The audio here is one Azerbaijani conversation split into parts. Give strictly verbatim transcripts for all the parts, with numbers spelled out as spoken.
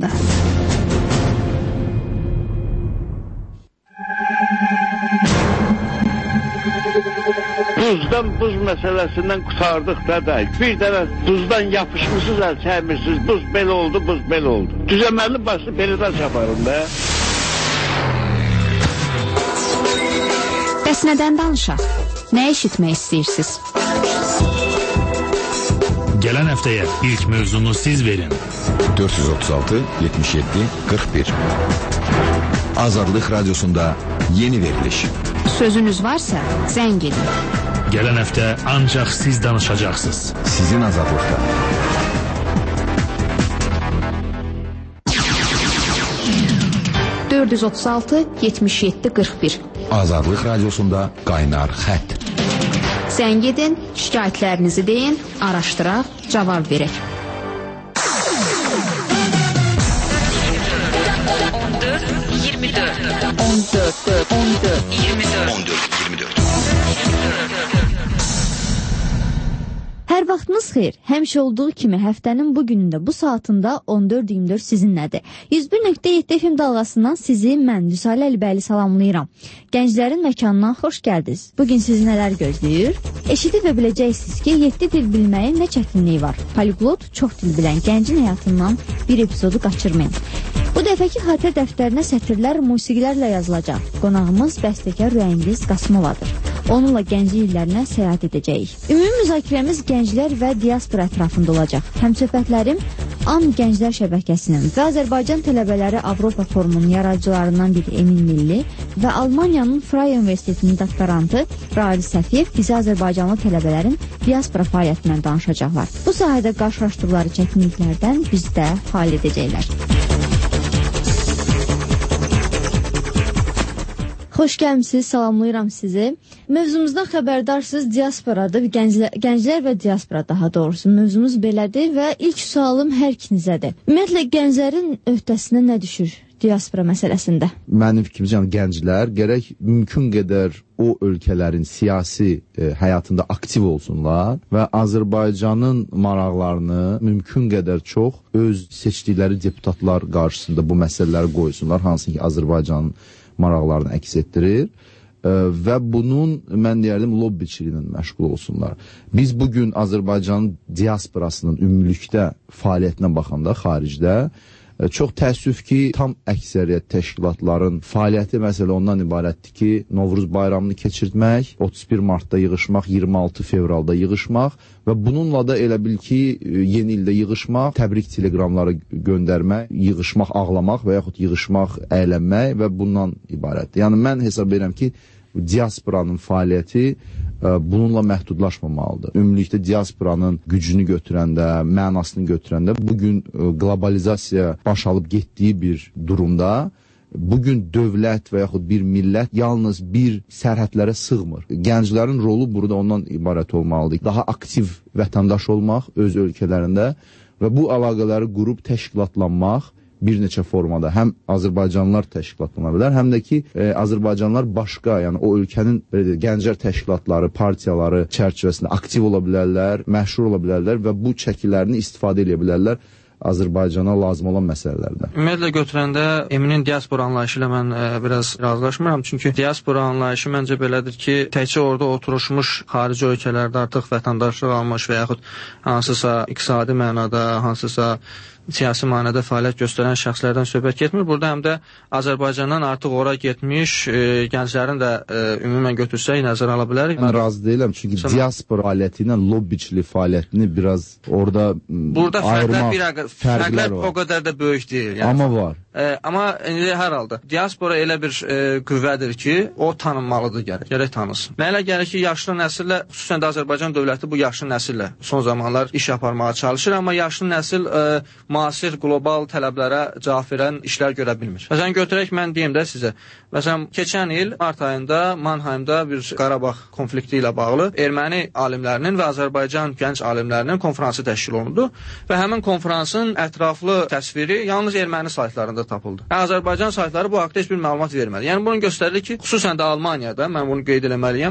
Duzdan buz məsələsindən qurtardıq da da. Bir dənə duzdan yapışmışsınız, əl çəkmirsiniz. Buz belə oldu, buz belə oldu. Düzəməli başını belidən çaparım da. Bəs nədən danışaq? Nə eşitmək istəyirsiniz? Gələn həftəyə ilk mövzunu siz verin. dörd yüz otuz altı yetmiş yeddi qırx bir Azadlıq Radyosunda yeni veriliş. Sözünüz varsa zəng edin. Gələn həftə ancaq siz danışacaqsınız. Sizin azadlıqda. dörd yüz otuz altı yetmiş yeddi qırx bir Azadlıq Radyosunda qaynar xətt. Zəng edin, şikayətlərinizi deyin, araşdıraq, cavab verək. on dörd iyirmi dörd on dörd on dörd iyirmi dörd on dörd iyirmi dörd Hər vaxtınız xeyir. Həmişə olduğu kimi həftənin bu günündə, bu saatında on dörd iyirmi dörd sizinlədir. yüz bir nöqtə yeddi F M dalğasından sizi mən Vüsalə Əlibəyli salamlayıram. Gənclərin məkanına xoş gəldiniz. Bugün sizi nələr gözləyir? Eşidib və biləcəksiniz ki, yeddi dil bilməyin nə çətinliyi var. Poliglot çox dil bilən gəncin həyatından bir epizodu qaçırmayın. Bu dəfəki xatirə dəftərinə sətirlər musiqilərlə yazılacaq. Qonağımız bəstəkar Rüyəngiz Qasımovadır. Onunla gənclik illərinə səyahət edəcəyik. Ümumi müzakirəmiz gənclər və diaspora ətrafında olacaq. Həmsöhbətlərim A M Gənclər Şəbəkəsinin və Azərbaycan Tələbələri Avropa Forumunun yaradıcılarından biri Emin Milli və Almaniyanın Freie Universitetinin doktorantı Raili Səfiyev bizi Azərbaycanlı tələbələrin diaspora fəaliyyətindən danışacaqlar. Bu sahədə qarşılaşdıqları çətinliklərdən bizdə fəal edəcəklər. Xoş gəlmisiniz, salamlayıram sizi. Mövzumuzdan xəbərdarsınız, diasporadır, gənclər, gənclər və diaspora daha doğrusu. Mövzumuz belədir və ilk sualım hər ikinizədir. Ümumiyyətlə, gənclərin öhdəsinə nə düşür diaspora məsələsində? Mənim fikrimcə, yəni, gənclər gərək mümkün qədər o ölkələrin siyasi e, həyatında aktiv olsunlar və Azərbaycanın maraqlarını mümkün qədər çox öz seçdikləri deputatlar qarşısında bu məsələləri qoysunlar, hansı ki Azərbaycanın maraqlarını əks etdirir və bunun, mən deyərdim, lobbiçiliyi ilə məşğul olsunlar. Biz bugün Azərbaycanın diasporasının ümumilikdə fəaliyyətinə baxanda xaricdə çox təəssüf ki, tam əksəriyyət təşkilatların fəaliyyəti məsələ ondan ibarətdir ki, Novruz bayramını keçirtmək, otuz bir martda yığışmaq, iyirmi altı fevralda yığışmaq və bununla da elə bil ki, yeni ildə yığışmaq, təbrik teleqramları göndərmək, yığışmaq, ağlamaq və yaxud yığışmaq, əylənmək və bundan ibarətdir. Yəni, mən hesab edirəm ki, diasporanın fəaliyyəti bununla məhdudlaşmamalıdır. Ümumilikdə diasporanın gücünü götürəndə, mənasını götürəndə, bugün qlobalizasiya baş alıb getdiyi bir durumda, bugün dövlət və yaxud bir millət yalnız bir sərhədlərə sığmır. Gənclərin rolu burada ondan ibarət olmalıdır. Daha aktiv vətəndaş olmaq öz ölkələrində və bu əlaqələri qurub təşkilatlanmaq bir neçə formada həm Azərbaycanlılar təşkilatlana bilər, həm də ki, e, Azərbaycanlılar başqa, yəni o ölkənin deyək, gənclər təşkilatları, partiyaları çərçivəsində aktiv ola bilərlər, məşhur ola bilərlər və bu çəkilərini istifadə edə bilərlər Azərbaycana lazım olan məsələlərdə. Ümumiyyətlə götürəndə Eminin diaspora anlayışı ilə mən e, biraz razılaşmıram. Çünki diaspora anlayışı məncə belədir ki, təkcə orada oturuşmuş xarici ölkələrdə artıq vətəndaşlıq almış və yaxud hansısa iqtisadi mənada, hansısa siyasi mənada fəaliyyət göstərən şəxslərdən söhbət getmir. Burada həm də Azərbaycandan artıq ora getmiş e, gənclərin də e, ümumən götürsək nəzərə ala bilərik. Mən razı deyiləm, çünki Sonra... diaspora fəaliyyəti ilə lobbiçilik fəaliyyətini biraz orada burada ayırmaq, fərqlər, fərqlər o qədər də böyük deyil. Yəni. Amma var. E, amma indi hər halda diaspora elə bir e, qüvvədir ki, o tanınmalıdır gərək, gərək tanısın. Mənə elə gəlir ki, yaşlı nəsillə, xüsusən də Azərbaycan dövləti bu yaşlı nəsillə son zamanlar iş aparmağa çalışır, amma yaşlı nəsil e, müasir qlobal tələblərə cavab verən işlər görə bilmir. Məsələn, götürək, mən deyim də sizə. Məsələn, keçən il mart ayında Mannheimda bir Qarabağ konflikti ilə bağlı erməni alimlərinin və Azərbaycan gənc alimlərinin konfransı təşkil olundu və həmin konfransın ətraflı təsviri yalnız erməni saytlarında tapıldı. Yəni, Azərbaycan saytları bu haqda heç bir məlumat vermədi. Yəni, bunu göstərir ki, xüsusən də Almaniyada, mən bunu qeyd eləməliyəm,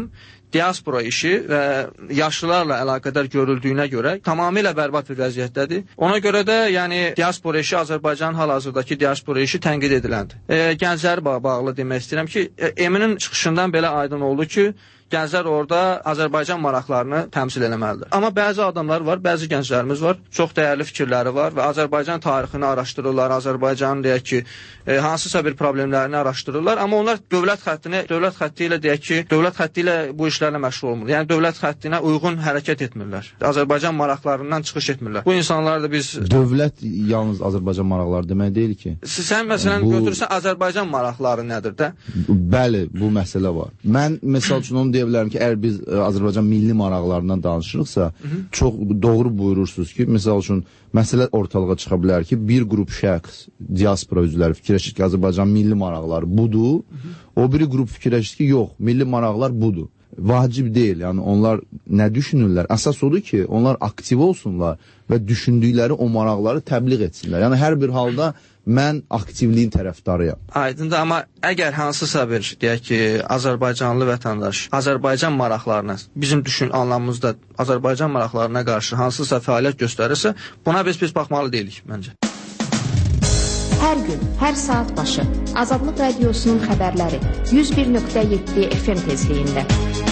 diaspora işi və yaşlılarla əlaqədar görüldüyünə görə tamamilə bərbad bir vəziyyətdədir. Ona görə də yəni diaspora işi Azərbaycanın hal-hazırdakı diaspora işi tənqid ediləndir. E, gəncləri bağlı demək istəyirəm ki, Eminin çıxışından belə aydın oldu ki, gənclər orada Azərbaycan maraqlarını təmsil eləməlidir. Amma bəzi adamlar var, bəzi gənclərimiz var, çox dəyərli fikirləri var və Azərbaycan tarixini araşdırırlar, Azərbaycanın deyək ki, e, hansısa bir problemlərini araşdırırlar, amma onlar dövlət xəttini, dövlət xətti ilə deyək ki, dövlət xətti ilə bu işlərlə məşğul olmur. Yəni dövlət xəttinə uyğun hərəkət etmirlər. Azərbaycan maraqlarından çıxış etmirlər. Bu insanlar da biz Dövlət yalnız Azərbaycan maraqları demək deyil ki. Sən məsələn bu... götürsən Azərbaycan maraqları nədir də? Bəli, bu məsələ var. Mən məsəl üçün onu deyə bilərəm ki, əgər biz ə, Azərbaycan milli maraqlarından danışırıqsa, Hı -hı. çox doğru buyurursunuz ki, məsəl üçün məsələ ortalığa çıxa bilər ki, bir qrup şəxs, diaspora üzvləri fikirləşir ki, Azərbaycan milli maraqları budur, Hı -hı. o biri qrup fikirləşir ki, yox, milli maraqlar budur. Vacib deyil, yəni onlar nə düşünürlər? Əsas odur ki, onlar aktiv olsunlar və düşündükləri o maraqları təbliğ etsinlər. Yəni hər bir halda mən aktivliyin tərəfdarıyam. Aydındır, amma əgər hansısa bir, deyək ki, Azərbaycanlı vətəndaş Azərbaycan maraqlarına, bizim düşün anlamımızda Azərbaycan maraqlarına qarşı hansısa fəaliyyət göstərirsə, buna biz biz baxmalı deyilik, məncə. Hər gün, hər saat başı Azadlıq Radiosunun xəbərləri yüz bir nöqtə yeddi F M tezliyində.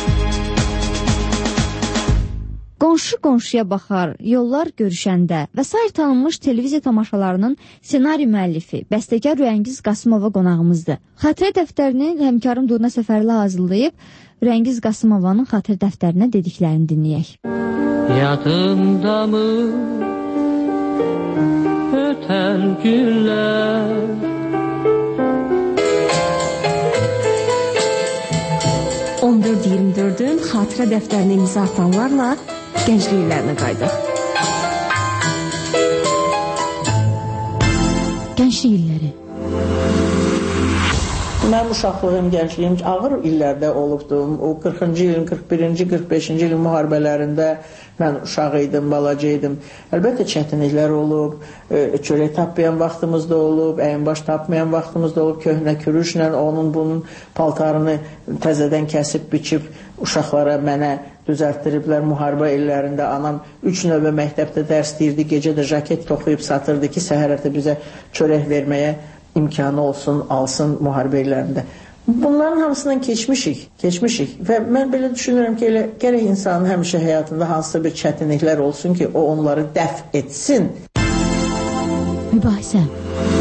Qonşu qonşuya baxar, yollar görüşəndə və sair tanınmış televiziya tamaşalarının ssenari müəllifi, bəstəkar Rüyəngiz Qasımova qonağımızdır. Xatirə dəftərini həmkarım Durna Səfərli hazırlayıb, Rüyəngiz Qasımovanın xatirə dəftərinə dediklərini dinləyək. Yadımda mı ötən günlər, on dörd iyirmi dördün xatirə dəftərinə imza atanlarla gəncliklərinə qaydıq. Gənclik illəri. Mənim uşaqlığım, gəncliyim ağır illərdə olubdum. O qırxıncı ilin, qırx birinci, qırx beşinci ilin müharibələrində mən uşaq idim, balaca idim. Əlbəttə çətinliklər olub, çörək tapmayan vaxtımız da olub, əyinbaş tapmayan vaxtımız da olub, köhnə kürüşlə onun bunun paltarını təzədən kəsib, biçib uşaqlara mənə düzəltdiriblər müharibə illərində. Anam üç növbə məktəbdə dərs deyirdi, gecə də jaket toxuyub satırdı ki, səhər ərtə bizə çörək verməyə imkanı olsun, alsın müharibə illərində. Bunların hamısından keçmişik, keçmişik və mən belə düşünürəm ki, elə gərək insanın həmişə həyatında hansısa bir çətinliklər olsun ki, o onları dəf etsin. Mübahisə.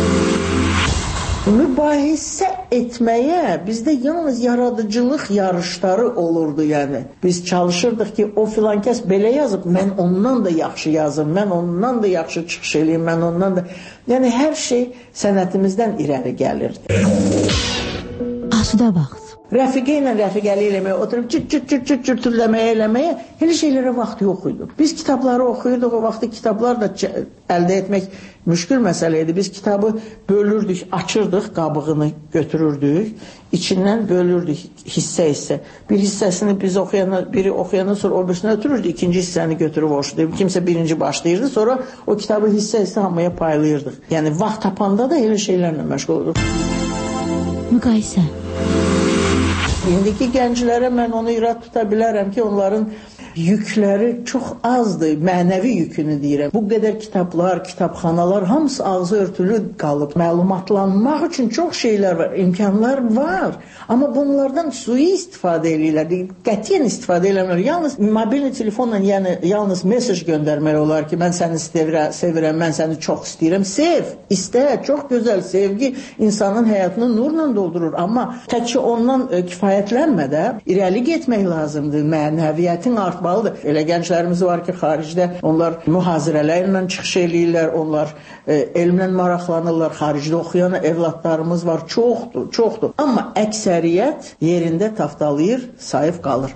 Mübahisə etməyə bizdə yalnız yaradıcılıq yarışları olurdu, yəni. Biz çalışırdıq ki, o filan kəs belə yazıb, mən ondan da yaxşı yazım, mən ondan da yaxşı çıxış eləyim, mən ondan da... Yəni, hər şey sənətimizdən irəli gəlirdi. Asuda vaxt. Rəfiqə ilə rəfiqəli eləməyə, oturub cürt-cürt-cürt cürtürləməyə eləməyə elə şeylərə vaxt yox idi. Biz kitabları oxuyurduq, o vaxtı kitablar da əldə etmək müşkül məsələ idi. Biz kitabı bölürdük, açırdıq, qabığını götürürdük, içindən bölürdük hissə-hissə. Bir hissəsini biz oxuyana, biri oxuyandan sonra o birisini ötürürdü, ikinci hissəni götürüb oxuyurdu. Kimsə birinci başlayırdı, sonra o kitabı hissə-hissə hamıya paylayırdıq. Yəni, vaxt tapanda da elə şeylərlə məşğul olurduq. Müqayisə. İndiki gənclərə mən onu irad tuta bilərəm ki, onların yükləri çox azdır, mənəvi yükünü deyirəm. Bu qədər kitablar, kitabxanalar, hamısı ağzı örtülü qalıb. Məlumatlanmaq üçün çox şeylər var, imkanlar var. Amma bunlardan sui istifadə edirlər, qətiyyən istifadə edirlər. Yalnız mobilni telefonla, yəni yalnız mesaj göndərmək olar ki, mən səni sevirəm, sevirəm, mən səni çox istəyirəm. Sev, istə, çox gözəl sevgi insanın həyatını nurla doldurur. Amma təkcə ondan kifayətlənmə də, irəli getmək lazımdır, mənəviyyətin artmaq. Elə gənclərimiz var ki, xaricdə onlar mühazirələrlə çıxış eləyirlər, onlar e, elmlə maraqlanırlar, xaricdə oxuyan evladlarımız var, çoxdur, çoxdur. Amma əksəriyyət yerində taftalayır, sayıb qalır.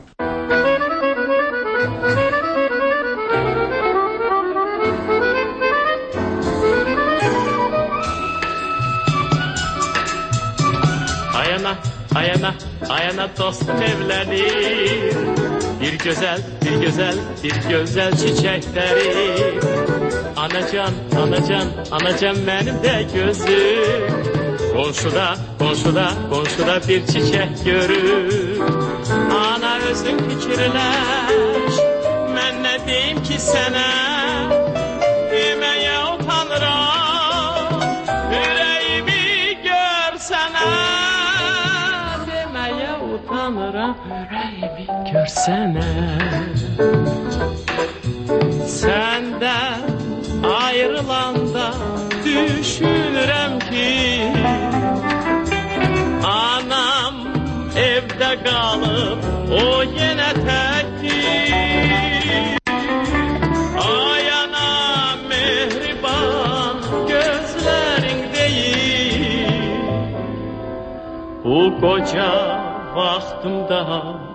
Ayana, ayana, ayana dostum evlənir. Bir gözəl, bir gözəl, bir gözəl çiçəkləri. Anacan, anacan, anacan mənim də gözüm. Qonşuda, qonşuda, qonşuda bir çiçək görür. Ana özün fikirləş. Mən nə deyim ki sənə, deməyə utanıram. Ürəyimi görsənə, deməyə utanıram. Ürəyimi görsənə. Səndən ayrılanda düşünürəm ki, anam evdə qalıb, o yenə tək ki. Ay anam mehriban gözlərin deyil, bu qoca vaxtımda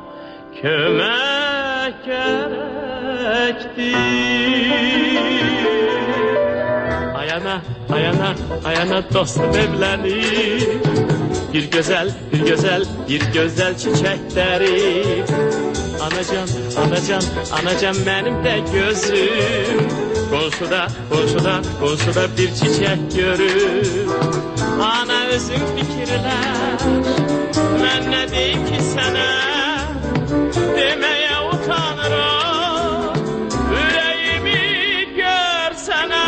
kömək gərəkdir. Ayana, ayana, ayana dostum evlənir. Bir gözəl, bir gözəl, bir gözəl çiçəkləri. Anacan, anacan, anacan mənim də gözüm. Qonşuda, qonşuda, qonşuda bir çiçək görür. Ana özün fikirləş, mən nə deyim ki sənə, deməyə utanıram. Ürəyimi görsənə,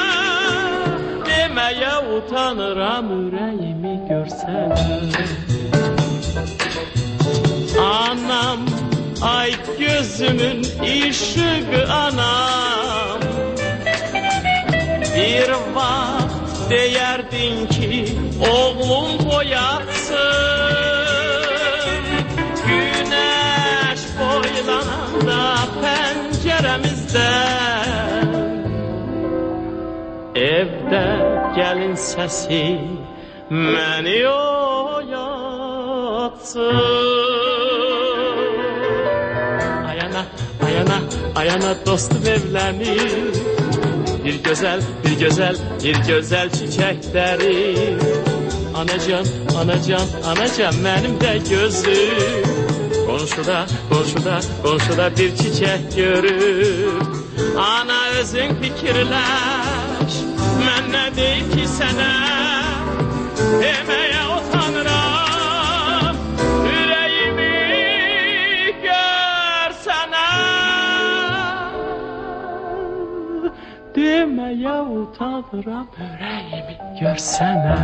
deməyə utanıram. Ürəyimi görsənə. Anam, ay gözümün işığı anam, bir vaxt deyərdin ki oğlum boyatsın. Güneş boylananda pəncərəmizdə, evdə gəlin səsi məni oyatsın. Ayana, ayana, ayana dostum evlənir. Bir gözəl, bir gözəl, bir gözəl çiçəkləri. Anacan, anacan, anacan mənim də gözüm. Qonşuda, qonşuda, qonşuda bir çiçək görür. Ana özün fikirləş, mən nə deyim ki sənə, deməyə utanıram. Ürəyimi görsənə, deməyə utanıram. Ürəyimi görsənə.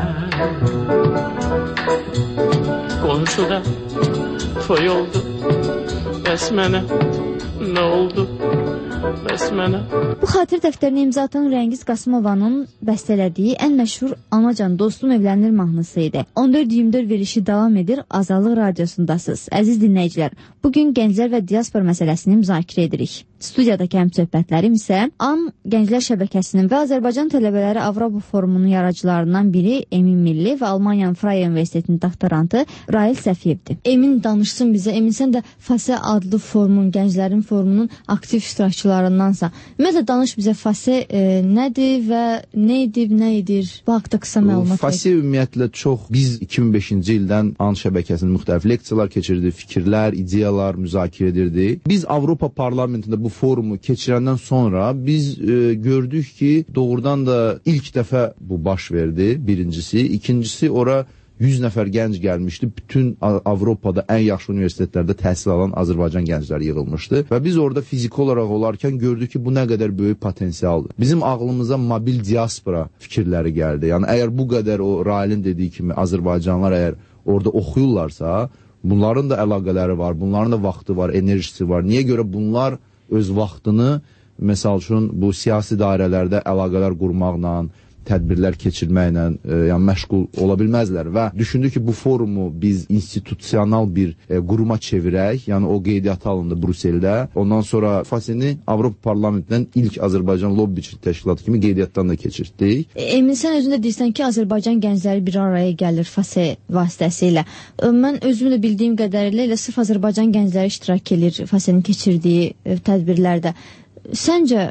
Qonşuda toy oldu, bəs mənə nə oldu? Bəs mənə. Bu xatir dəftərinə imza atan Rəngiz Qasımovanın bəstələdiyi ən məşhur Anacan dostum evlənir mahnısı idi. on dörd iyirmi dörd verilişi davam edir. Azadlıq Radiosundasınız. Əziz dinləyicilər, bugün gənclər və diaspor məsələsini müzakirə edirik. Studiyadakı həmsöhbətlərim isə A M Gənclər Şəbəkəsinin və Azərbaycan Tələbələri Avropa Forumunun yaradıcılarından biri Emin Milli və Almaniyanın Freie Universitetinin doktorantı Rail Səfiyevdir. Emin danışsın bizə. Emin, sən də FASE adlı forumun, gənclərin forumunun aktiv iştirakçılarındansa. Ümumiyyətlə danış bizə FASE e, nədir və nə edib, nə edir? Bu haqda qısa məlumat. FASE ümumiyyətlə çox, biz iki min beşinci ildən A M şəbəkəsinin müxtəlif leksiyalar keçirdi, fikirlər, ideyalar müzakirə edirdi. Biz Avropa Parlamentində bu forumu keçirəndən sonra biz e, gördük ki, doğrudan da ilk dəfə bu baş verdi, birincisi. İkincisi, ora yüz nəfər gənc gəlmişdi. Bütün Avropada ən yaxşı universitetlərdə təhsil alan Azərbaycan gəncləri yığılmışdı. Və biz orada fiziki olaraq olarkən gördük ki, bu nə qədər böyük potensialdır. Bizim ağlımıza mobil diaspora fikirləri gəldi. Yəni, əgər bu qədər o Railin dediyi kimi Azərbaycanlılar əgər orada oxuyurlarsa, bunların da əlaqələri var, bunların da vaxtı var, enerjisi var. Niyə görə bunlar öz vaxtını, məsəl üçün, bu siyasi dairələrdə əlaqələr qurmaqla, tədbirlər keçirməklə e, yəni məşğul ola bilməzlər və düşündü ki, bu forumu biz institusional bir e, quruma çevirək, yəni o qeydiyyata alındı Brüsseldə. Ondan sonra FASE-ni Avropa Parlamentindən ilk Azərbaycan lobbiçi təşkilatı kimi qeydiyyatdan da keçirtdik. Emin, sən özün də deyirsən ki, Azərbaycan gəncləri bir araya gəlir FASE vasitəsilə. Mən özümü də bildiyim qədərilə elə sırf Azərbaycan gəncləri iştirak edir FASE-nin keçirdiyi e, tədbirlərdə. Səncə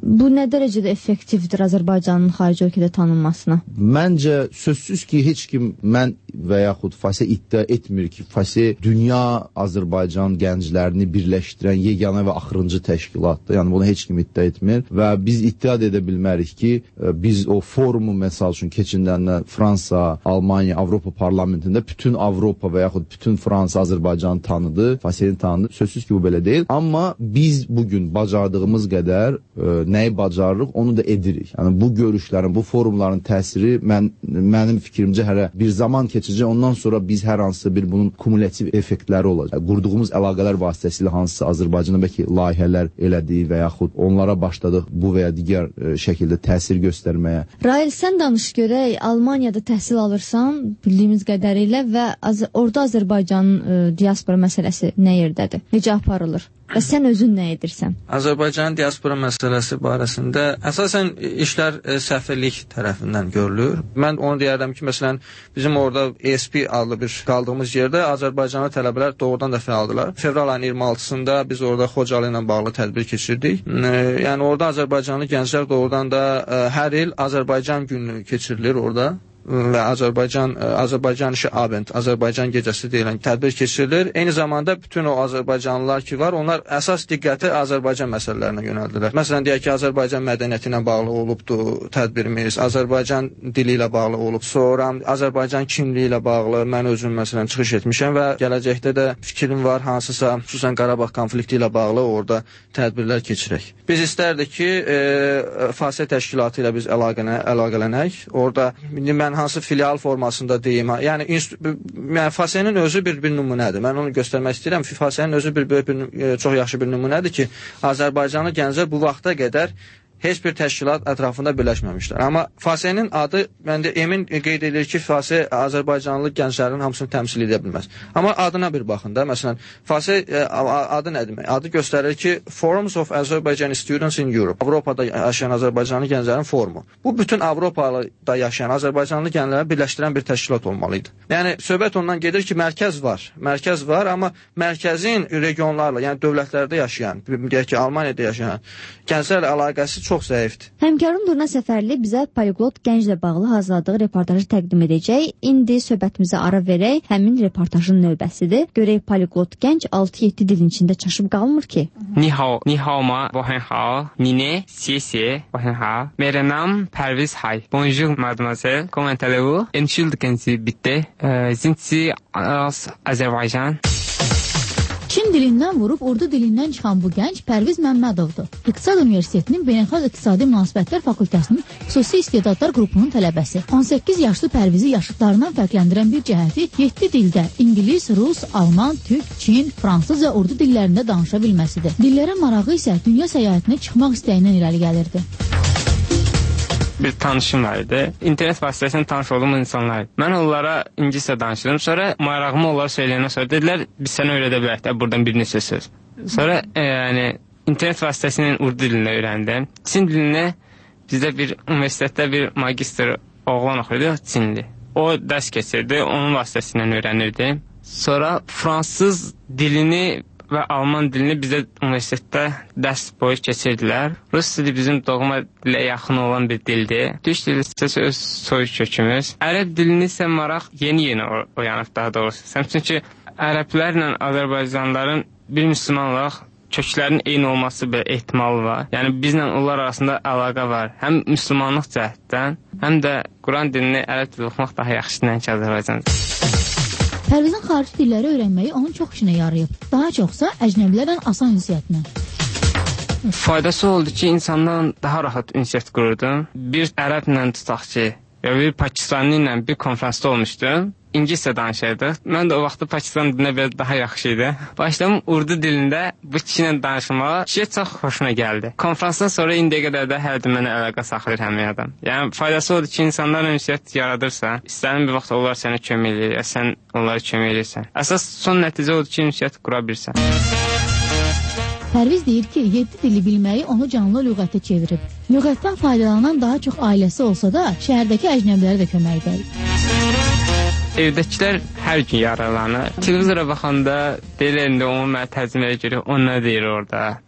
Bu nə dərəcədə effektivdir Azərbaycanın xarici ölkədə tanınmasına? Məncə sözsüz ki, heç kim mən və yaxud FASE iddia etmir ki, FASE dünya Azərbaycan gənclərini birləşdirən yeganə və axırıncı təşkilatdır. Yəni bunu heç kim iddia etmir və biz iddia edə bilmərik ki, biz o forumu məsəl üçün keçirdəndə Fransa, Almaniya, Avropa parlamentində bütün Avropa və yaxud bütün Fransa Azərbaycanı tanıdı, FASE-ni tanıdı. Sözsüz ki, bu belə deyil. Amma biz bugün bacardığımız qədər e, nəyi bacarırıq, onu da edirik. Yəni bu görüşlərin, bu forumların təsiri mən, mənim fikrimcə hələ bir zaman keçəcək. Ondan sonra biz hər hansısa bir bunun kumulativ effektləri olacaq. Qurduğumuz əlaqələr vasitəsilə hansısa Azərbaycana bəlkə layihələr elədik və yaxud onlara başladıq bu və ya digər e, şəkildə təsir göstərməyə. Rail, sən danış görək, Almaniyada təhsil alırsan, bildiyimiz qədərilə və az orada Azərbaycanın e, diaspora məsələsi nə yerdədir? Necə aparılır? Və sən özün nə edirsən? Azərbaycanın diaspora məsələsi barəsində əsasən işlər e, səfirlik tərəfindən görülür. Mən onu deyərəm ki, məsələn, bizim orada E S P adlı bir qaldığımız yerdə Azərbaycanlı tələbələr doğrudan da fəaldılar. Fevral ayının iyirmi altısında biz orada Xocalı ilə bağlı tədbir keçirdik. E, yəni orada Azərbaycanlı gənclər doğrudan da e, hər il Azərbaycan günü keçirilir orada. Və Azərbaycan Azərbaycan işi Abend, Azərbaycan gecəsi deyilən tədbir keçirilir. Eyni zamanda bütün o Azərbaycanlılar ki var, onlar əsas diqqəti Azərbaycan məsələlərinə yönəldilər. Məsələn, deyək ki, Azərbaycan mədəniyyəti ilə bağlı olubdu tədbirimiz, Azərbaycan dili ilə bağlı olub, sonra Azərbaycan kimliyi ilə bağlı mən özüm məsələn çıxış etmişəm və gələcəkdə də fikrim var, hansısa xüsusən Qarabağ konflikti ilə bağlı orada tədbirlər keçirək. Biz istərdik ki, e, FASE təşkilatı ilə biz əlaqənə, əlaqələnək. Orada mən hansı filial formasında deyim, yəni, yəni FASE-nin özü bir, bir nümunədir. Mən onu göstərmək istəyirəm. FASE-nin özü bir, bir, bir, çox yaxşı bir nümunədir ki, Azərbaycanlı gənclər bu vaxta qədər heç bir təşkilat ətrafında birləşməmişlər. Amma FASE-nin adı, məndə emin qeyd edilir ki, FASE Azərbaycanlı gənclərin hamısını təmsil edə bilməz. Amma adına bir baxın da, məsələn, FASE adı nə demək? Adı göstərir ki, Forums of Azerbaijani Students in Europe. Avropada yaşayan Azərbaycanlı gənclərin forumu. Bu, bütün Avropada yaşayan Azərbaycanlı gəncləri birləşdirən bir təşkilat olmalıydı. Yəni, söhbət ondan gedir ki, mərkəz var. Mərkəz var, amma mərkəzin regionlarla, yəni dövlətlərdə yaşayan, deyək ki, Almaniyada yaşayan gənclərlə əlaqəsi çox zəifdir. Həmkarım Durna Səfərli bizə poliglot gənclə bağlı hazırladığı reportajı təqdim edəcək. İndi söhbətimizə ara verək. Həmin reportajın növbəsidir. Görək poliglot gənc altı yeddi dilin içində çaşıb qalmır ki. Ni hao, ni hao ma, wo hen hao, ni ne, xie xie, wo hen hao. Mere nam Perviz Hay. Bonjour mademoiselle, comment allez-vous? Entschuldigen bitte. Sind Sie aus Azerbaycan? Çin dilindən vurub Urdu dilindən çıxan bu gənc Pərviz Məmmədovdur. İqtisad Universitetinin Beynəlxalq İqtisadi Münasibətlər Fakültəsinin xüsusi istedadlar qrupunun tələbəsi. on səkkiz yaşlı Pərvizi yaşıtlarından fərqləndirən bir cəhəti yeddi dildə İngilis, Rus, Alman, Türk, Çin, Fransız və Urdu dillərində danışa bilməsidir. Dillərə marağı isə dünya səyahətinə çıxmaq istəyindən irəli gəlirdi. Bir tanışım var idi. İnternet vasitəsilə tanış olduğum insanlar. Mən onlara ingiliscə danışırdım. Sonra marağımı onlara söyləyəndən sonra dedilər, biz sənə öyrədə bilərik də buradan bir neçə söz. Sonra e, yəni, internet vasitəsilə Urdu dilini öyrəndim. Çin dilini bizdə bir universitetdə bir magistr oğlan oxuydu, Çinli. O dərs keçirdi, onun vasitəsilə öyrənirdim. Sonra fransız dilini və Alman dilini bizə universitetdə dərs boyu keçirdilər. Rus dili bizim doğma dilə yaxın olan bir dildir. Türk dili isə öz soyuq kökümüz. Ərəb dilini isə maraq yeni-yeni oyanıb daha doğrusu. Çünki ərəblərlə Azərbaycanlıların bir müsəlman olaraq köklərin eyni olması bir ehtimalı var. Yəni bizlə onlar arasında əlaqə var. Həm müsəlmanlıq cəhətdən, həm də Quran dilini ərəb dili oxumaq daha yaxşıdır nəinki Azərbaycanca. Pərvizin xarici dilləri öyrənməyi onun çox işinə yarayıb. Daha çoxsa əcnəbilərlə asan ünsiyyətinə. Faydası oldu ki, insanlarla daha rahat ünsiyyət qururdum. Bir ərəblə tutaq ki, və bir Pakistanlı ilə bir konferansda olmuşdum. İngiliscə danışırdıq. Mən də o vaxtda Pakistan dilinə belə daha yaxşı idi. Başladım Urdu dilində bu kişi ilə danışmağa. Kişiyə çox xoşuna gəldi. Konferansdan sonra indiyə qədər də hər gün mənə əlaqə saxlayır həmin adam. Yəni faydası odur ki, insanlarla ünsiyyət yaradırsan, istədiyin bir vaxt onlar sənə kömək edir, sən onlara kömək edirsən. Əsas son nəticə odur ki, ünsiyyət qura bilirsən. Pərviz deyir ki, yeddi dili bilməyi onu canlı lüğətə çevirib. Lüğətdən faydalanan daha çox ailəsi olsa da, şəhərdəki əcnəbiləri də kömək edir. Evdəkilər hər gün yaralanır. Televizora baxanda deyirlər, indi onu mənə tərcüməyə görə, o nə deyir orada?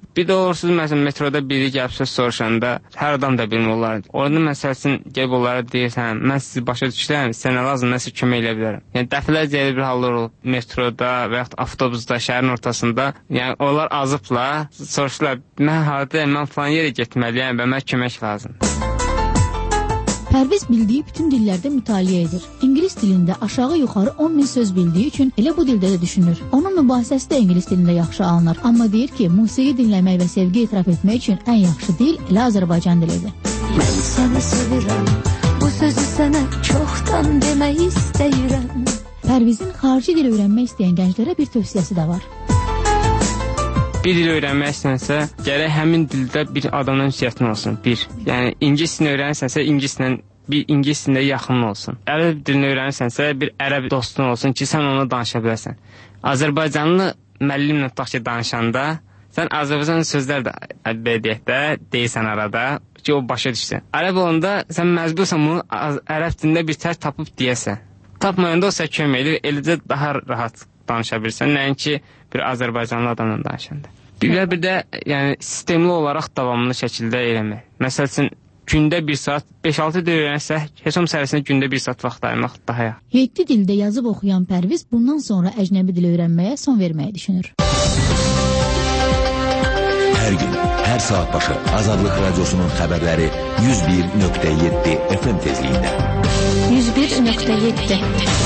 Bir də olursunuz, məsələn, metroda biri gəlib söz soruşanda hər adam da bilmir olar. Orada məsəl üçün gəlib onlara deyirsən, mən sizi başa düşürəm, sənə lazım nəsə kömək elə bilərəm. Yəni dəfələrcə elə bir hallar olub metroda və yaxud avtobusda, şəhərin ortasında. Yəni onlar azıblar, soruşurlar, mən hardayam, mən falan yerə getməliyəm və mənə kömək lazım. Pərviz bildiyi bütün dillərdə mütaliə edir. İngilis dilində aşağı-yuxarı on min söz bildiyi üçün elə bu dildə də düşünür. Onun mübahisəsi də ingilis dilində yaxşı alınır. Amma deyir ki, musiqi dinləmək və sevgi etiraf etmək üçün ən yaxşı dil elə Azərbaycan dilidir. Mən səni sevirəm, bu sözü sənə çoxdan demək istəyirəm. Pərvizin xarici dil öyrənmək istəyən gənclərə bir tövsiyəsi də var. Bir dil öyrənmək istənsə, gərək həmin dildə bir adamdan ünsiyyətin olsun. Bir, yəni ingilis dilini öyrənirsənsə, ingilis dilində bir ingilis dilində yaxın olsun. Ərəb dilini öyrənirsənsə, bir ərəb dostun olsun ki, sən onunla danışa bilərsən. Azərbaycanlı müəllimlə tutaq ki, danışanda, sən Azərbaycan sözlər də deyək də deyirsən arada ki, o başa düşsün. Ərəb olanda sən məcbursan bunu ərəb dilində bir tər tapıb deyəsən. Tapmayanda o sən kömək edir, eləcə daha rahat danışa bilirsən, nəinki bir Azərbaycanlı adamla danışanda. Bir də, bir də yəni, sistemli olaraq davamlı şəkildə eləmək. Məsəl üçün, gündə bir saat, beş altı dil öyrənsə, heç olmasa sərəsində gündə bir saat vaxt ayırmaq daha yaxşı. yeddi dildə yazıb oxuyan Pərviz bundan sonra əcnəbi dil öyrənməyə son verməyi düşünür. Hər gün, hər saat başı Azadlıq Radiosunun xəbərləri yüz bir nöqtə yeddi F M tezliyində. yüz bir nöqtə yeddi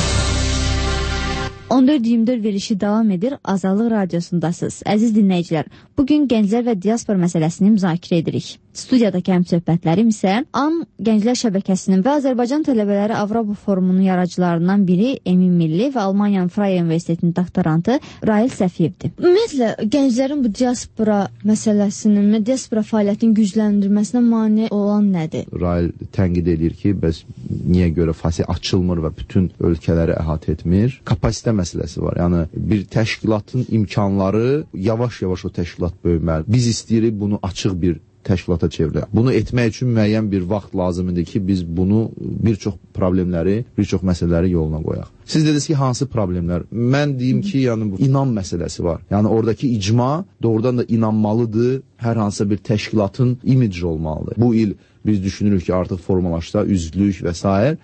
on dörd iyirmi dörd verilişi davam edir. Azadlıq Radiosundasınız. Əziz dinləyicilər, bugün gənclər və diaspor məsələsini müzakirə edirik. Studiyadakı həmsöhbətlərim isə A M Gənclər Şəbəkəsinin və Azərbaycan Tələbələri Avropa Forumunun yaradıcılarından biri Emin Milli və Almaniyanın Freie Universitetinin doktorantı Rail Səfiyevdir. Ümumiyyətlə, gənclərin bu diaspora məsələsinin, diaspora fəaliyyətinin gücləndirməsinə mane olan nədir? Rail tənqid edir ki, bəs niyə görə fasi açılmır və bütün ölkələri əhatə etmir? Kapasitə məsələsi var. Yəni, bir təşkilatın imkanları yavaş-yavaş o təşkilat böyüməli. Biz istəyirik bunu açıq bir təşkilata çevirək. Bunu etmək üçün müəyyən bir vaxt lazımdır ki, biz bunu bir çox problemləri, bir çox məsələləri yoluna qoyaq. Siz dediniz ki, hansı problemlər? Mən deyim ki, yəni bu inam məsələsi var. Yəni oradakı icma doğrudan da inanmalıdır. Hər hansısa bir təşkilatın imidji olmalıdır. Bu il biz düşünürük ki, artıq formalaşsa, üzvlük və s.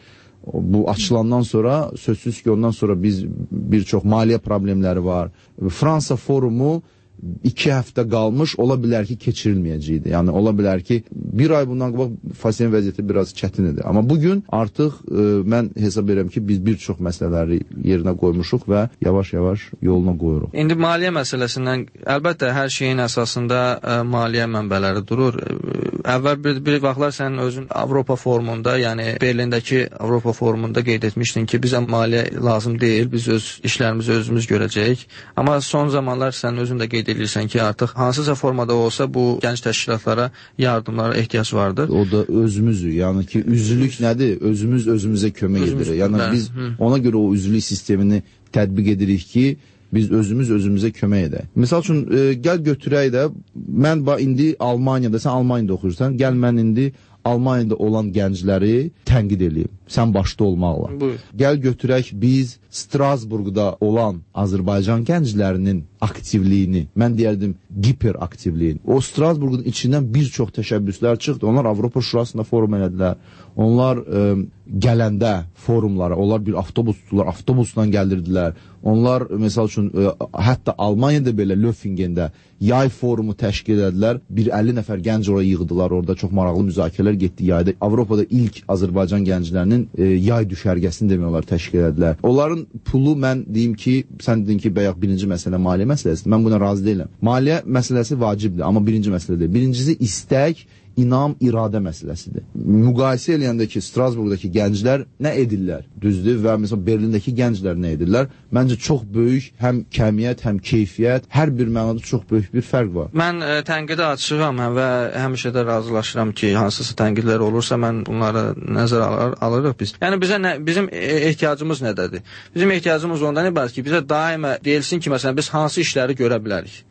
Bu açılandan sonra, sözsüz ki, ondan sonra biz bir çox maliyyə problemləri var. Fransa forumu iki həftə qalmış, ola bilər ki, keçirilməyəcəkdir. Yəni, ola bilər ki, bir ay bundan qabaq Fasiyenin vəziyyəti biraz çətindir. Amma bugün artıq e, mən hesab edirəm ki, biz bir çox məsələləri yerinə qoymuşuq və yavaş-yavaş yoluna qoyuruq. İndi maliyyə məsələsindən, əlbəttə, hər şeyin əsasında ə, maliyyə mənbələri durur. Əvvəl bir, bir vaxtlar sən özün Avropa forumunda, yəni Berlindəki Avropa forumunda qeyd etmişdin ki, bizə maliyyə lazım deyil, biz öz işlərimizi özümüz görəcəyik. Amma son zamanlar sən özün də qeyd edilirsən ki, artıq hansısa formada olsa bu gənc təşkilatlara yardımlara ehtiyac vardır. O da özümüzük. Yəni ki, üzvlük nədir? Özümüz özümüzə kömək edirik. Yəni biz ona görə o üzvlük sistemini tətbiq edirik ki, biz özümüz özümüzə kömək edək. Misal üçün, e, gəl götürək də, mən ba, indi Almaniyada, sən Almaniyada oxuyursan, gəl mən indi Almaniyada olan gəncləri tənqid edeyim. Sən başda olmaqla. Buyur. Gəl götürək biz Strasburgda olan Azərbaycan gənclərinin aktivliyini, mən deyərdim hiperaktivliyini. O Strasburgun içindən bir çox təşəbbüslər çıxdı. Onlar Avropa Şurasında forum elədilər. Onlar e, gələndə forumlara, onlar bir avtobus tutdular, avtobusla gəldirdilər. Onlar, məsal üçün, e, hətta Almaniyada belə Löfingendə yay forumu təşkil edədilər. Bir əlli nəfər gənc oraya yığdılar, orada çox maraqlı müzakirələr getdi yayda. Avropada ilk Azərbaycan gənclərinin e, yay düşərgəsini demək olar təşkil edədilər. Onların pulu mən deyim ki, sən dedin ki, bayaq birinci məsələ maliyyə məsələsidir. Mən buna razı deyiləm. Maliyyə məsələsi vacibdir, amma birinci məsələ deyil. Birincisi istək, inam, iradə məsələsidir. Müqayisə eləyəndə ki, Strasburgdakı gənclər nə edirlər, düzdür, və məsələn Berlindəki gənclər nə edirlər? Məncə çox böyük həm kəmiyyət, həm keyfiyyət, hər bir mənada çox böyük bir fərq var. Mən e, tənqidə açığam və həmişə də razılaşıram ki, hansısa tənqidlər olursa, mən bunları nəzərə alır, alırıq biz. Yəni bizə nə, bizim ehtiyacımız nədədir? Bizim ehtiyacımız ondan ibarət ki, bizə daima deyilsin ki, məsələn, biz hansı işləri görə bilərik.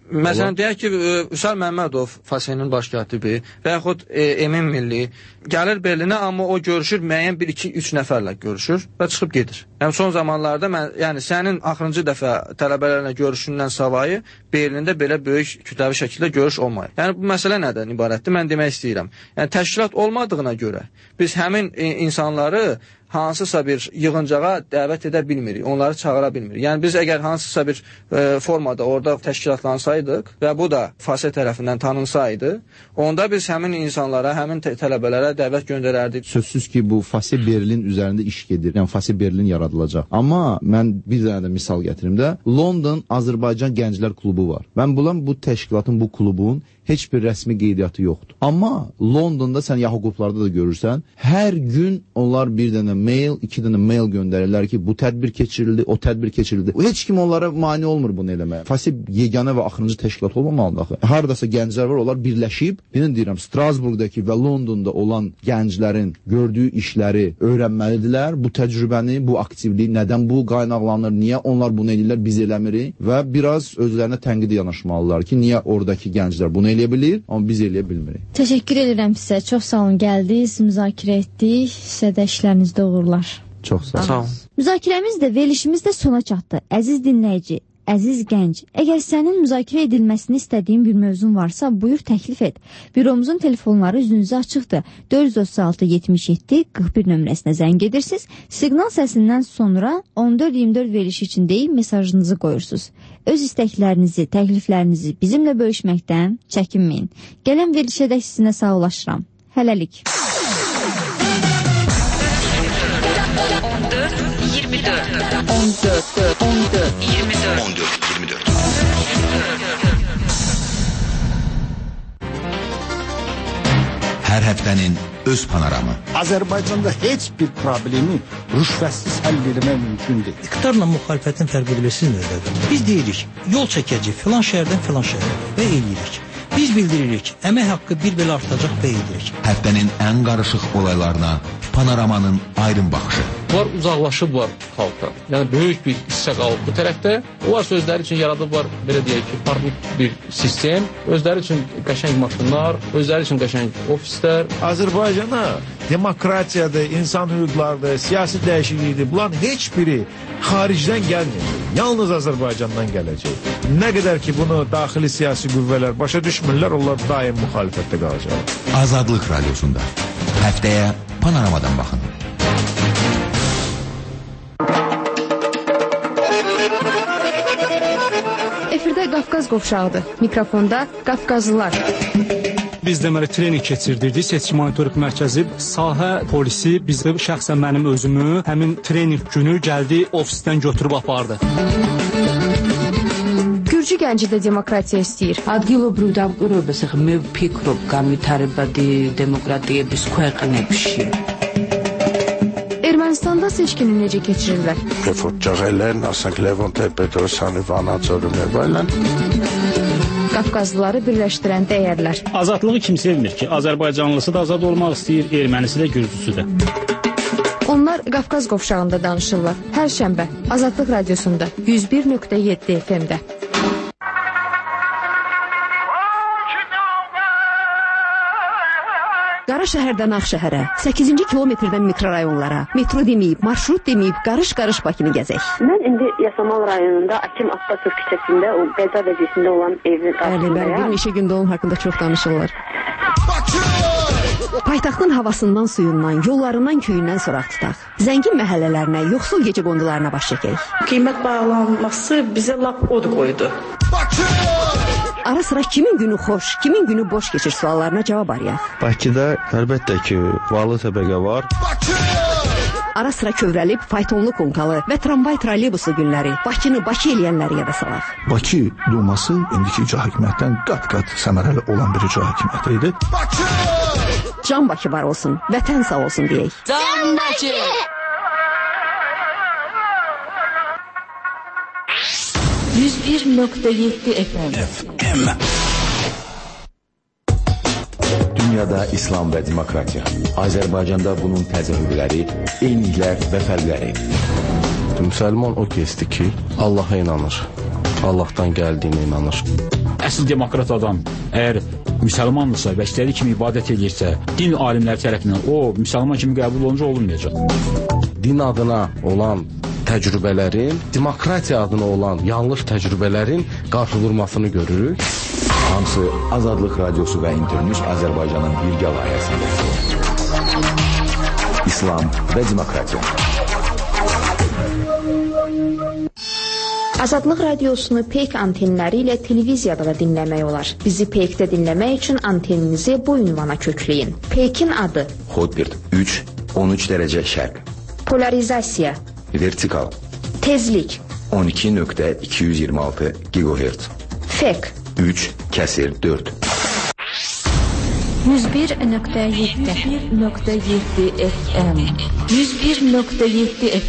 Məsələn, deyək ki, Vüsal Məmmədov, Fasenin baş katibi və yaxud e, Emin Milli gəlir Berlinə, amma o görüşür, müəyyən bir iki üç nəfərlə görüşür və çıxıb gedir. Yəni, son zamanlarda, mən, yəni sənin axırıncı dəfə tələbələrlə görüşündən savayı Berlində belə böyük kütləvi şəkildə görüş olmayır. Yəni, bu məsələ nədən ibarətdir? Mən demək istəyirəm. Yəni, təşkilat olmadığına görə biz həmin e, insanları hansısa bir yığıncağa dəvət edə bilmirik, onları çağıra bilmirik. Yəni, biz əgər hansısa bir e, formada orada təşkilatlansaydıq və bu da Fase tərəfindən tanınsaydı, onda biz həmin insanlara, həmin tələbələrə dəvət göndərərdik. Sözsüz ki, bu Fase Berlin üzərində iş gedir. Yəni, Fase Berlin yaradılacaq. Amma mən bir dənə də misal gətirim də, London Azərbaycan Gənclər Klubu var. Mən bulan bu təşkilatın, bu klubun heç bir rəsmi qeydiyyatı yoxdur. Amma Londonda sən Yahoo qruplarda da görürsən, hər gün onlar bir dənə mail, iki dənə mail göndərirlər ki, bu tədbir keçirildi, o tədbir keçirildi. Heç kim onlara mane olmur bunu eləməyə. Fase yeganə və axırıncı təşkilat olmamalıdır. Hardasa gənclər var, onlar birləşib, bilin deyirəm, Strasburgdakı və Londonda olan gənclərin gördüyü işləri öyrənməlidirlər. Bu təcrübəni, bu aktivliyi, nədən bu qaynaqlanır, niyə onlar bunu edirlər, biz eləmirik və biraz özlərinə tənqidi yanaşmalılar ki, niyə oradakı gənclər bunu eləyə bilir, amma biz eləyə bilmirik. Təşəkkür edirəm sizə. Çox sağ olun, gəldiniz, müzakirə etdik. Sizə də işlərinizdə uğurlar. Çox sağ olun. Sağ olun. Müzakirəmiz də, verilişimiz də sona çatdı. Əziz dinləyici, əziz gənc, əgər sənin müzakirə edilməsini istədiyin bir mövzun varsa, buyur təklif et. Büromuzun telefonları üzünüzə açıqdır. dörd yüz otuz altı yetmiş yeddi qırx bir nömrəsinə zəng edirsiniz. Siqnal səsindən sonra on dörd iyirmi dörd veriliş üçün deyib mesajınızı qoyursunuz. Öz istəklərinizi, təkliflərinizi bizimlə bölüşməkdən çəkinməyin. Gələn verilişədək sizinlə sağlaşıram. Hələlik. on dörd iyirmi dörd on dörd on dörd iyirmi dörd on dörd iyirmi dörd. Hər həftənin öz panoramı. Azərbaycanda heç bir problemi rüşvətsiz həll etmək mümkündür. İqtidarla müxalifətin fərqi bilirsiniz nədir? Biz deyirik, yol çəkəcək filan şəhərdən filan şəhərə və eləyirik. Biz bildiririk, əmək haqqı bir belə artacaq və edirik. Həftənin ən qarışıq olaylarına panoramanın ayrım baxışı. Bunlar uzaqlaşıblar xalqdan. Yəni, böyük bir hissə qalıb bu tərəfdə. Onlar özləri üçün yaradıblar, belə deyək ki, parnik bir sistem. Özləri üçün qəşəng maşınlar, özləri üçün qəşəng ofislər. Azərbaycana demokratiyadır, insan hüquqlardır, siyasi dəyişiklikdir. Bunların heç biri xaricdən gəlmir. Yalnız Azərbaycandan gələcək. Nə qədər ki, bunu daxili siyasi qüvvələr başa düşmürlər, onlar daim müxalifətdə qalacaq. Azadlıq Radiosunda. Həftəyə panoramadan baxın. Efirdə Qafqaz qovşağıdır. Mikrofonda Qafqazlılar. Biz deməli trening keçirdirdik. Seçki monitorinq mərkəzi, sahə polisi bizə şəxsən mənim özümü həmin trening günü gəldi, ofisdən götürüb apardı. Gürcü gənci də demokratiya istəyir. ადგილობრივ დამკვირვებელს ახლა მე ვფიქრობ განვითარებადი დემოკრატიების ქვეყნებში. Ermənistanda seçkini necə keçirirlər? Reformçağələrlə, asենք Levon Petrosyanı vanatsorunu və Qafqazlıları birləşdirən dəyərlər. Azadlığı kim sevmir ki? Azərbaycanlısı da azad olmaq istəyir, ermənisi də, gürcüsü də. Onlar Qafqaz qovşağında danışırlar. Hər şənbə Azadlıq Radiosunda yüz bir nöqtə yeddi F M-də. Qara şəhərdən Ağşəhərə, səkkizinci kilometrdən mikrorayonlara, metro deməyib, marşrut deməyib, qarış-qarış Bakını gəzək. Mən indi Yasamal rayonunda Akim Abbasov küçəsində, o Qəza vəziyəsində olan evin qarşısındayım. Bəli, bəli, bir neçə gündə onun haqqında çox danışırlar. Paytaxtın havasından, suyundan, yollarından, köyündən soraq tutaq. Zəngin məhəllələrinə, yoxsul gecə qondularına baş çəkək. Qiymət bağlanması bizə lap od qoydu. Ara sıra kimin günü xoş, kimin günü boş keçir suallarına cavab arayaq. Bakıda əlbəttə ki, varlı təbəqə var. Ara sıra kövrəlib, faytonlu konkalı və tramvay trolleybusu günləri, Bakını Bakı eləyənləri yada salaq. Bakı Duması indiki icra hakimiyyətdən qat-qat səmərəli olan bir icra hakimiyyəti idi. Can Bakı var olsun, vətən sağ olsun deyək. Can Bakı! yüz bir nöqtə yeddi F M. Dünyada İslam və demokratiya. Azərbaycanda bunun təzahürləri, eyniliklər və fərqləri. Müsəlman o kəsdir ki, Allaha inanır. Allahdan gəldiyinə inanır. əsl demokrat adam əgər müsəlmandırsa və istədiyi kimi ibadət edirsə, din alimləri tərəfindən o müsəlman kimi qəbul olunca olunmayacaq. Din adına olan təcrübələrin, demokratiya adına olan yanlış təcrübələrin qarşı vurmasını görürük. Hamısı Azadlıq Radiosu və İnternews Azərbaycanın birgə layihəsində. İslam və demokratiya. Azadlıq Radiosunu Peyk antenləri ilə televiziyada da dinləmək olar. Bizi Peykdə dinləmək üçün anteninizi bu ünvana kökləyin. Peykin adı Hotbird üç on üç dərəcə şərq. Polarizasiya Vertikal Tezlik on iki nöqtə iki yüz iyirmi altı gigahertz. Fek üç kəsir dörd. yüz bir nöqtə yeddi F M yüz bir nöqtə yeddi F M